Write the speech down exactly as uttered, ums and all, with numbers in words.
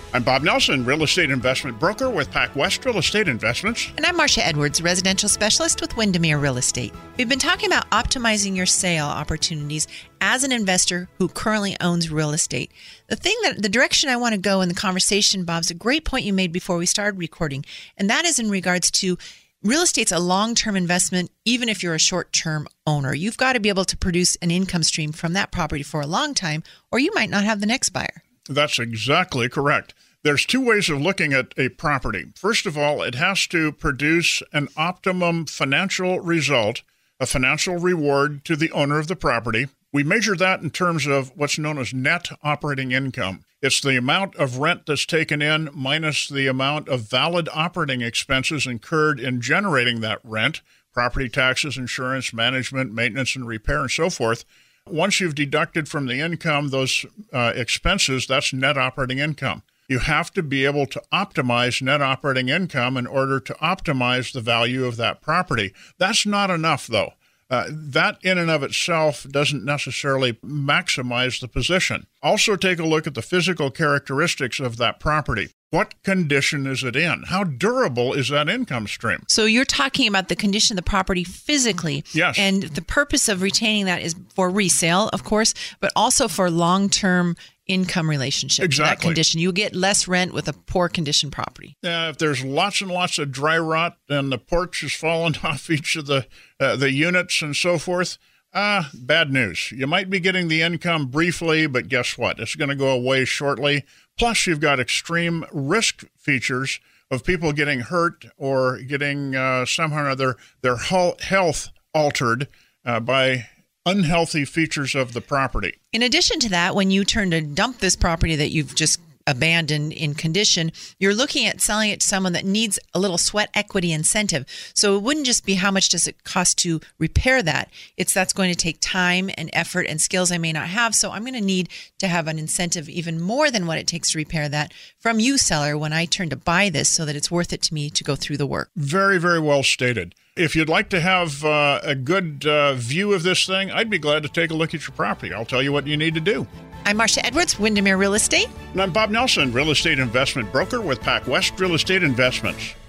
I'm Bob Nelson, real estate investment broker with PacWest Real Estate Investments. And I'm Marcia Edwards, residential specialist with Windermere Real Estate. We've been talking about optimizing your sale opportunities as an investor who currently owns real estate. The thing that the direction I want to go in the conversation, Bob's a great point you made before we started recording, and that is in regards to real estate's a long-term investment, even if you're a short-term owner. You've got to be able to produce an income stream from that property for a long time, or you might not have the next buyer. That's exactly correct. There's two ways of looking at a property. First of all, it has to produce an optimum financial result, a financial reward to the owner of the property. We measure that in terms of what's known as net operating income. It's the amount of rent that's taken in minus the amount of valid operating expenses incurred in generating that rent, property taxes, insurance, management, maintenance, and repair, and so forth. Once you've deducted from the income those uh, expenses, that's net operating income. You have to be able to optimize net operating income in order to optimize the value of that property. That's not enough, though. Uh, that in and of itself doesn't necessarily maximize the position. Also take a look at the physical characteristics of that property. What condition is it in? How durable is that income stream? So you're talking about the condition of the property physically. Yes. And the purpose of retaining that is for resale, of course, but also for long-term income relationship. Exactly. That condition. You get less rent with a poor condition property. Uh, if there's lots and lots of dry rot and the porch is falling off each of the uh, the units and so forth, ah, uh, bad news. You might be getting the income briefly, but guess what? It's going to go away shortly. Plus, you've got extreme risk features of people getting hurt or getting uh, somehow or other their health altered uh, by unhealthy features of the property. In addition to that, when you turn to dump this property that you've just abandoned in condition, you're looking at selling it to someone that needs a little sweat equity incentive. So it wouldn't just be how much does it cost to repair that. It's that's going to take time and effort and skills I may not have. So I'm going to need to have an incentive even more than what it takes to repair that from you, seller, when I turn to buy this so that it's worth it to me to go through the work. Very, very well stated. If you'd like to have uh, a good uh, view of this thing, I'd be glad to take a look at your property. I'll tell you what you need to do. I'm Marcia Edwards, Windermere Real Estate. And I'm Bob Nelson, real estate investment broker with PacWest Real Estate Investments.